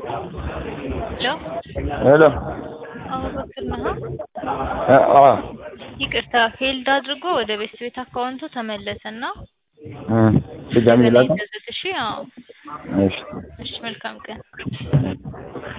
ሄሎ ሄሎ አዎ ዶክተር ነህ? አዎ ይቅርታ ፌልድ አድርጎ ወደ ቤት አካውንቱ ተመለሰና ድጋሚ ላከ። እሺ አዎ እሺ እሺ መልካም ቀን